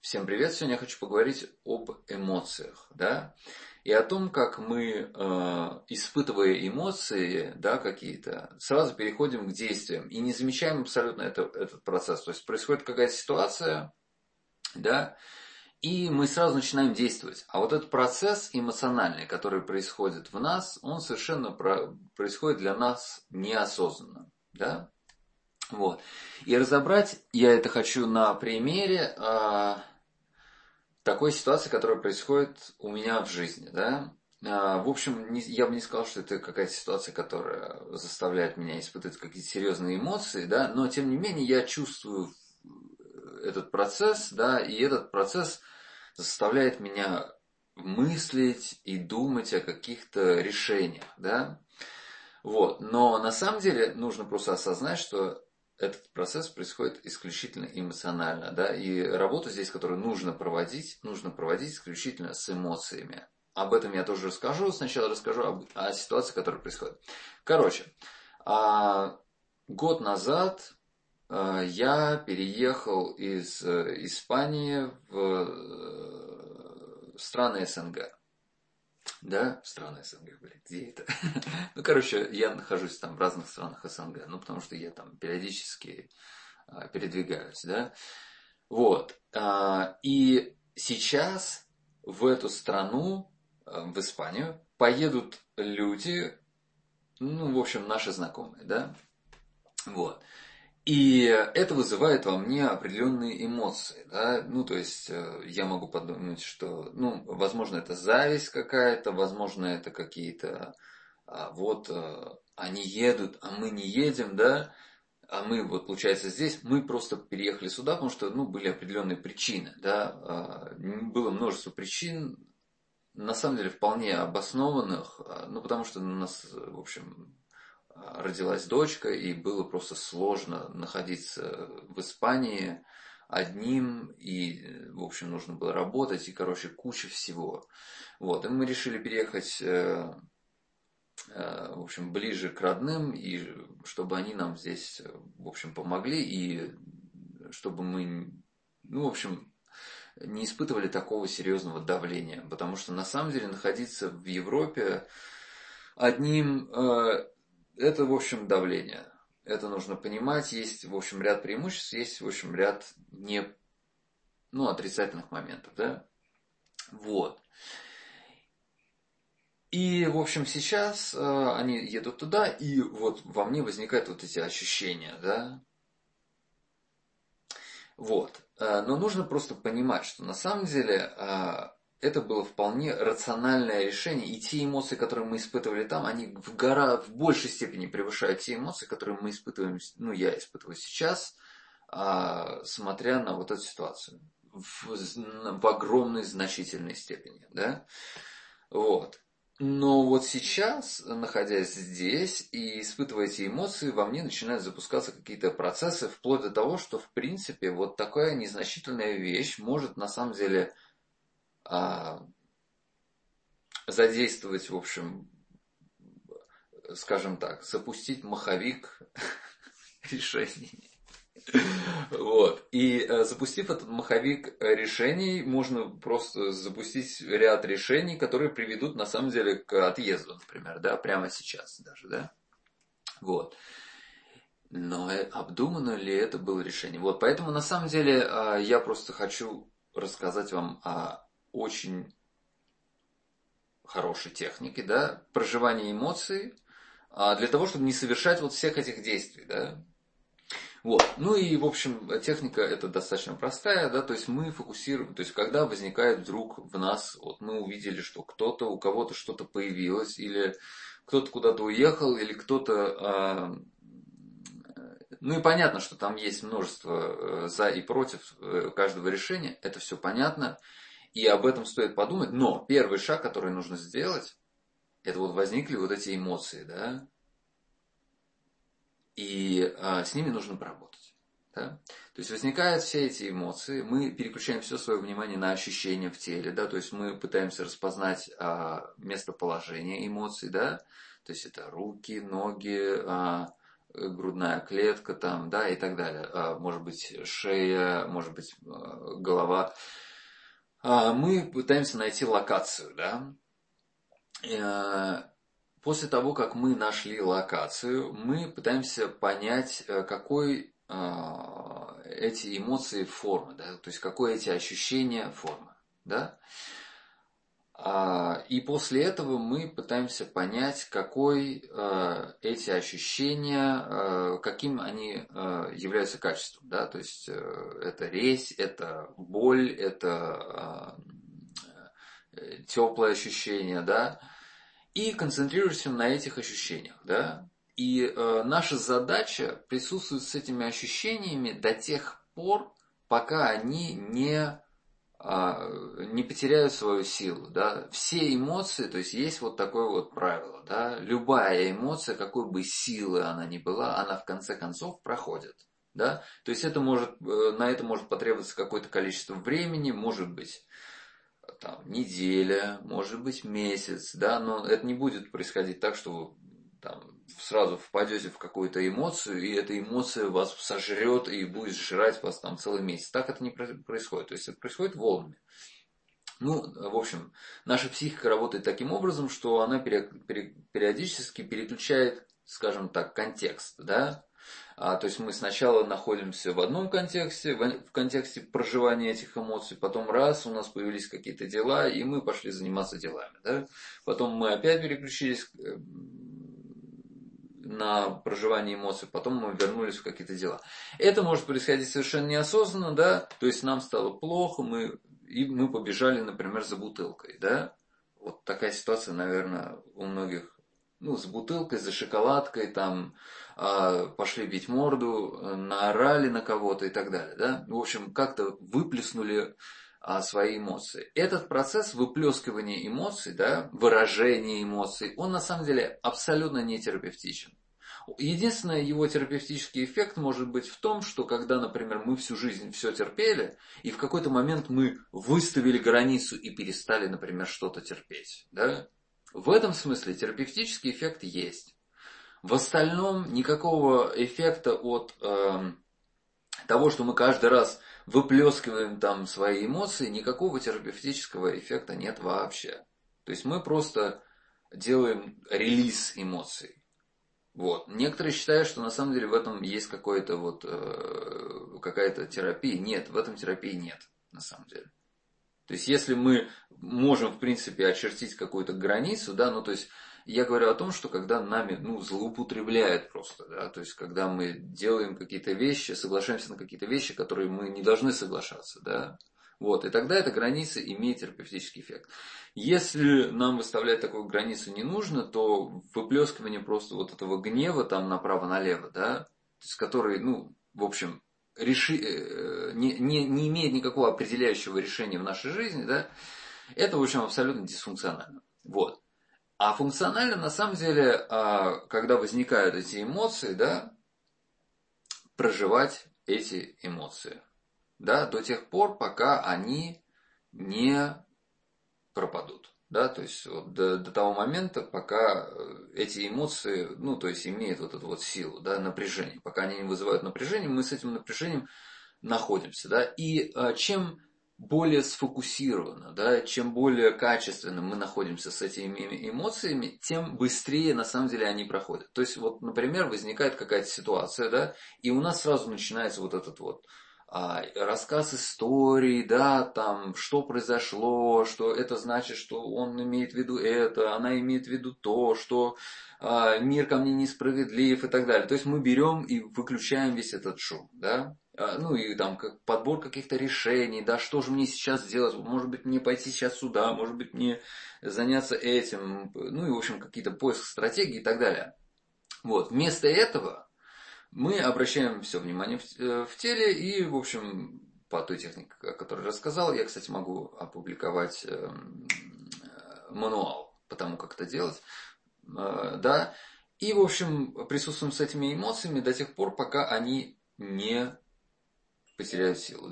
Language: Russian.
Всем привет! Сегодня я хочу поговорить об эмоциях, да, и о том, как мы, испытывая эмоции, да, какие-то, сразу переходим к действиям и не замечаем абсолютно этот процесс. То есть происходит какая-то ситуация, да, и мы сразу начинаем действовать. А вот этот процесс эмоциональный, который происходит в нас, он совершенно происходит для нас неосознанно, да. Вот. И разобрать я это хочу на примере такой ситуации, которая происходит у меня в жизни, да. В общем, я бы не сказал, что это какая-то ситуация, которая заставляет меня испытывать какие-то серьезные эмоции, да, но тем не менее я чувствую этот процесс, да, и этот процесс заставляет меня мыслить и думать о каких-то решениях, да. Вот. Но на самом деле нужно просто осознать, что этот процесс происходит исключительно эмоционально, да, и работу здесь, которую нужно проводить исключительно с эмоциями. Об этом я тоже расскажу. Сначала расскажу о ситуации, которая происходит. Короче, год назад я переехал из Испании в страны СНГ. Да, страны СНГ, блин, где это? Ну, короче, я нахожусь там в разных странах СНГ, ну, потому что я там периодически передвигаюсь, да. Вот. И сейчас в эту страну, в Испанию, поедут люди, ну, в общем, наши знакомые, да. Вот. И это вызывает во мне определенные эмоции, да, ну, то есть, я могу подумать, что, ну, возможно, это зависть какая-то, возможно, это какие-то, они едут, а мы не едем, да, а мы, вот, получается, здесь, мы просто переехали сюда, потому что, ну, были определенные причины, да, было множество причин, на самом деле, вполне обоснованных, ну, потому что у нас, в общем, родилась дочка, и было просто сложно находиться в Испании одним, и, в общем, нужно было работать, и, короче, куча всего. Вот, и мы решили переехать, в общем, ближе к родным, и чтобы они нам здесь, в общем, помогли, и чтобы мы, ну, в общем, не испытывали такого серьезного давления, потому что, на самом деле, находиться в Европе одним это, в общем, давление. Это нужно понимать. Есть, в общем, ряд преимуществ, есть, в общем, ряд отрицательных моментов, да. Вот. И, в общем, сейчас они едут туда, и вот во мне возникают вот эти ощущения, да. Вот. Но нужно просто понимать, что на самом деле это было вполне рациональное решение, и те эмоции, которые мы испытывали там, они в большей степени превышают те эмоции, которые мы испытываем, ну, я испытываю сейчас, смотря на вот эту ситуацию в огромной значительной степени, да, вот. Но вот сейчас, находясь здесь и испытывая эти эмоции, во мне начинают запускаться какие-то процессы, вплоть до того, что, в принципе, вот такая незначительная вещь может, на самом деле, задействовать, в общем, скажем так, запустить маховик решений. Вот. И запустив этот маховик решений, можно просто запустить ряд решений, которые приведут, на самом деле, к отъезду, например, да, прямо сейчас даже, да. Вот. Но обдумано ли это было решение? Вот, поэтому, на самом деле, я просто хочу рассказать вам о очень хорошей технике, да, проживания эмоций, для того, чтобы не совершать вот всех этих действий, да. Вот. Ну и, в общем, техника эта достаточно простая, да, то есть мы фокусируем, то есть когда возникает вдруг в нас, вот мы увидели, что у кого-то что-то появилось, или кто-то куда-то уехал, или кто-то, ну и понятно, что там есть множество за и против каждого решения, это все понятно, и об этом стоит подумать, но первый шаг, который нужно сделать, это вот возникли вот эти эмоции, да, и с ними нужно поработать. Да? То есть возникают все эти эмоции, мы переключаем все свое внимание на ощущения в теле, да, то есть мы пытаемся распознать местоположение эмоций, да, то есть это руки, ноги, грудная клетка там, да, и так далее. Может быть, шея, может быть, голова. Мы пытаемся найти локацию, да. После того, как мы нашли локацию, мы пытаемся понять, какой эти эмоции формы, да, то есть какое эти ощущения формы, да. И после этого мы пытаемся понять, какой эти ощущения, каким они являются качеством, да, то есть это резь, это боль, это теплое ощущение, да, и концентрируемся на этих ощущениях, да. И наша задача присутствовать с этими ощущениями до тех пор, пока они не потеряют свою силу, да. Все эмоции, то есть есть вот такое вот правило, да. Любая эмоция, какой бы силы она ни была, она в конце концов проходит, да. То есть это может, на это может потребоваться какое-то количество времени, может быть там, неделя, может быть месяц, да, но это не будет происходить так, что вы там сразу впадете в какую-то эмоцию, и эта эмоция вас сожрет и будет жрать вас там целый месяц. Так это не происходит. То есть это происходит волнами. Ну, в общем, наша психика работает таким образом, что она периодически переключает, скажем так, контекст, да. То есть мы сначала находимся в одном контексте, в контексте проживания этих эмоций, потом раз, у нас появились какие-то дела, и мы пошли заниматься делами, да. Потом мы опять переключились на проживание эмоций, потом мы вернулись в какие-то дела. Это может происходить совершенно неосознанно, да, то есть нам стало плохо, мы побежали, например, за бутылкой, да. Вот такая ситуация, наверное, у многих, ну, с бутылкой, за шоколадкой, там, пошли бить морду, наорали на кого-то и так далее, да. В общем, как-то выплеснули свои эмоции. Этот процесс выплескивания эмоций, да, выражения эмоций, он на самом деле абсолютно не терапевтичен. Единственный его терапевтический эффект может быть в том, что когда, например, мы всю жизнь все терпели, и в какой-то момент мы выставили границу и перестали, например, что-то терпеть. Да? В этом смысле терапевтический эффект есть. В остальном никакого эффекта от того, что мы каждый раз выплескиваем там свои эмоции, никакого терапевтического эффекта нет вообще. То есть мы просто делаем релиз эмоций. Вот. Некоторые считают, что на самом деле в этом есть какая-то терапия. Нет, в этом терапии нет, на самом деле. То есть, если мы можем, в принципе, очертить какую-то границу, да, ну, то есть, я говорю о том, что когда нами, злоупотребляют просто, да, то есть, когда мы делаем какие-то вещи, соглашаемся на какие-то вещи, которые мы не должны соглашаться, да, вот, и тогда эта граница имеет терапевтический эффект. Если нам выставлять такую границу не нужно, то выплескивание просто вот этого гнева там направо-налево, да, то есть, который, в общем, не имеет никакого определяющего решения в нашей жизни, да, это, в общем, абсолютно дисфункционально. Вот. А функционально, на самом деле, когда возникают эти эмоции, да, проживать эти эмоции, да, до тех пор, пока они не пропадут. Да, то есть вот до того момента, пока эти эмоции, то есть имеют вот эту вот силу, да, напряжение. Пока они не вызывают напряжение, мы с этим напряжением находимся, да. И чем более сфокусированно, да, чем более качественно мы находимся с этими эмоциями, тем быстрее на самом деле они проходят. То есть вот, например, возникает какая-то ситуация, да, и у нас сразу начинается вот этот вот рассказ истории, да, там, что произошло, что это значит, что он имеет в виду это, она имеет в виду то, что мир ко мне несправедлив и так далее. То есть мы берем и выключаем весь этот шум, да. И там подбор каких-то решений, да, что же мне сейчас делать, может быть, мне пойти сейчас сюда, может быть, мне заняться этим, и, в общем, какие-то поиск стратегий и так далее. Вот, вместо этого мы обращаем все внимание в теле и, в общем, по той технике, о которой рассказал, я, кстати, могу опубликовать мануал по тому, как это делать, да, и, в общем, присутствуем с этими эмоциями до тех пор, пока они не потеряют силу.